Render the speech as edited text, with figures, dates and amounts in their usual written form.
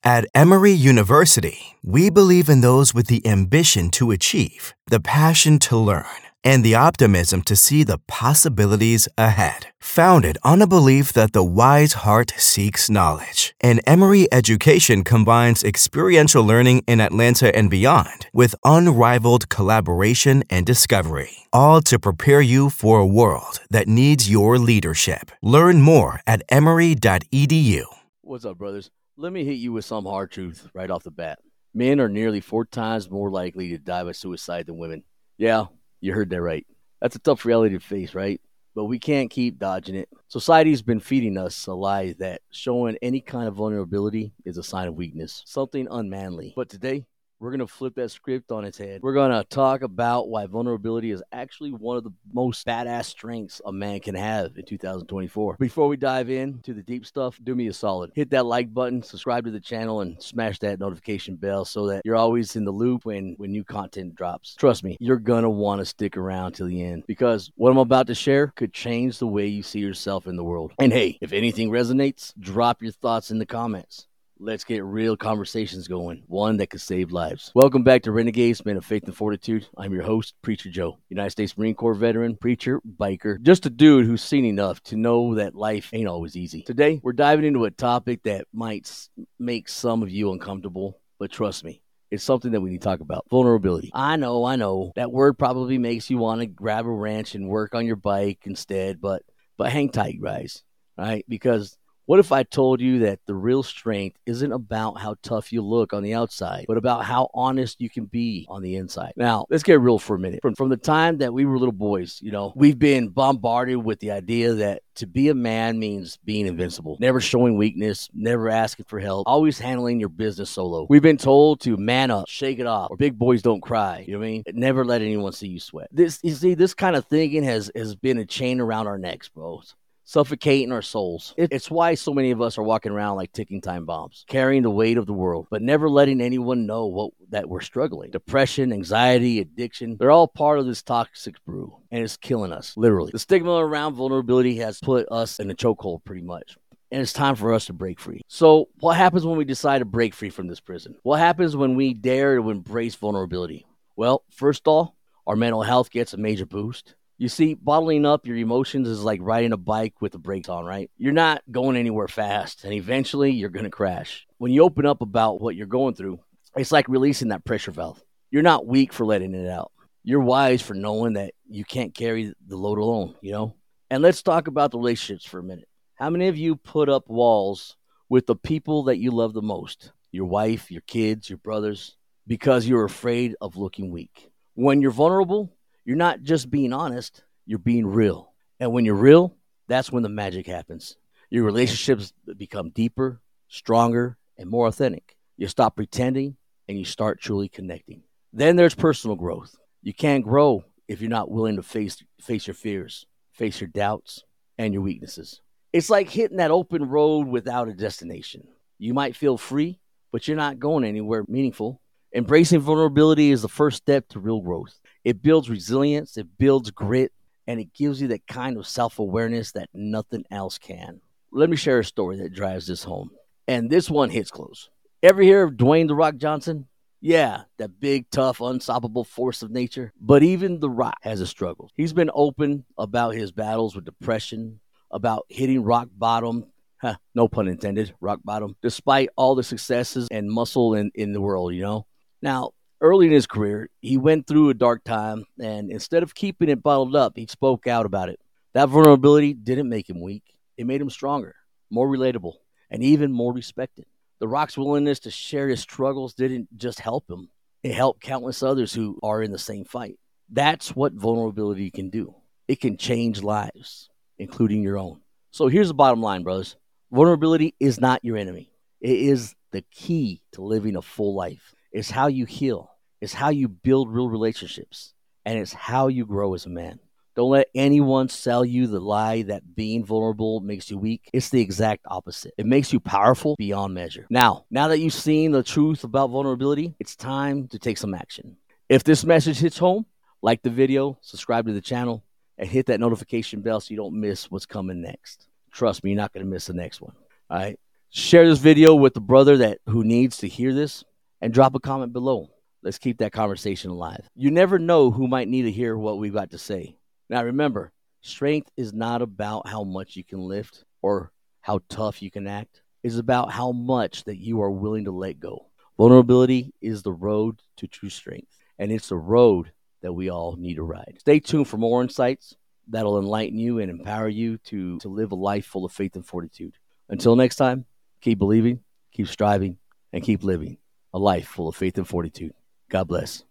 At Emory University, we believe in those with the ambition to achieve, the passion to learn, and the optimism to see the possibilities ahead. Founded on a belief that the wise heart seeks knowledge, and Emory education combines experiential learning in Atlanta and beyond with unrivaled collaboration and discovery, all to prepare you for a world that needs your leadership. Learn more at emory.edu. What's up, brothers? Let me hit you with some hard truth right off the bat. Men are nearly 4 times more likely to die by suicide than women. Yeah, you heard that right. That's a tough reality to face, right? But we can't keep dodging it. Society's been feeding us a lie that showing any kind of vulnerability is a sign of weakness, something unmanly. But today, we're going to flip that script on its head. We're going to talk about why vulnerability is actually one of the most badass strengths a man can have in 2024. Before we dive into the deep stuff, do me a solid. Hit that like button, subscribe to the channel, and smash that notification bell so that you're always in the loop when new content drops. Trust me, you're going to want to stick around till the end because what I'm about to share could change the way you see yourself in the world. And hey, if anything resonates, drop your thoughts in the comments. Let's get real conversations going, one that could save lives. Welcome back to Renegades, Men of Faith and Fortitude. I'm your host, Preacher Joe, United States Marine Corps veteran, preacher, biker, just a dude who's seen enough to know that life ain't always easy. Today, we're diving into a topic that might make some of you uncomfortable, but trust me, it's something that we need to talk about. Vulnerability. I know. That word probably makes you want to grab a wrench and work on your bike instead, but hang tight, guys, all right? Because what if I told you that the real strength isn't about how tough you look on the outside, but about how honest you can be on the inside? Now, let's get real for a minute. From the time that we were little boys, we've been bombarded with the idea that to be a man means being invincible, never showing weakness, never asking for help, always handling your business solo. We've been told to man up, shake it off, or big boys don't cry. You know what I mean? Never let anyone see you sweat. This kind of thinking has been a chain around our necks, bro. Suffocating our souls. It's why so many of us are walking around like ticking time bombs, carrying the weight of the world, but never letting anyone know that we're struggling. Depression, anxiety, addiction, they're all part of this toxic brew, and it's killing us, literally. The stigma around vulnerability has put us in a chokehold pretty much, and it's time for us to break free. So what happens when we decide to break free from this prison? What happens when we dare to embrace vulnerability? Well, first off, our mental health gets a major boost. You see, bottling up your emotions is like riding a bike with the brakes on, right? You're not going anywhere fast, and eventually you're going to crash. When you open up about what you're going through, it's like releasing that pressure valve. You're not weak for letting it out. You're wise for knowing that you can't carry the load alone, And let's talk about the relationships for a minute. How many of you put up walls with the people that you love the most? Your wife, your kids, your brothers, because you're afraid of looking weak. When you're vulnerable, you're not just being honest, you're being real. And when you're real, that's when the magic happens. Your relationships become deeper, stronger, and more authentic. You stop pretending and you start truly connecting. Then there's personal growth. You can't grow if you're not willing to face your fears, face your doubts, and your weaknesses. It's like hitting that open road without a destination. You might feel free, but you're not going anywhere meaningful. Embracing vulnerability is the first step to real growth. It builds resilience, it builds grit, and it gives you that kind of self-awareness that nothing else can. Let me share a story that drives this home. And this one hits close. Ever hear of Dwayne "The Rock" Johnson? Yeah, that big, tough, unstoppable force of nature. But even The Rock has his struggles. He's been open about his battles with depression, about hitting rock bottom, no pun intended, rock bottom, despite all the successes and muscle in the world, Now, early in his career, he went through a dark time, and instead of keeping it bottled up, he spoke out about it. That vulnerability didn't make him weak. It made him stronger, more relatable, and even more respected. The Rock's willingness to share his struggles didn't just help him. It helped countless others who are in the same fight. That's what vulnerability can do. It can change lives, including your own. So here's the bottom line, brothers. Vulnerability is not your enemy. It is the key to living a full life. It's how you heal. It's how you build real relationships. And it's how you grow as a man. Don't let anyone sell you the lie that being vulnerable makes you weak. It's the exact opposite. It makes you powerful beyond measure. Now that you've seen the truth about vulnerability, it's time to take some action. If this message hits home, like the video, subscribe to the channel, and hit that notification bell so you don't miss what's coming next. Trust me, you're not going to miss the next one. All right? Share this video with the brother who needs to hear this, and drop a comment below. Let's keep that conversation alive. You never know who might need to hear what we've got to say. Now remember, strength is not about how much you can lift or how tough you can act. It's about how much that you are willing to let go. Vulnerability is the road to true strength, and it's the road that we all need to ride. Stay tuned for more insights that'll enlighten you and empower you to live a life full of faith and fortitude. Until next time, keep believing, keep striving, and keep living a life full of faith and fortitude. God bless.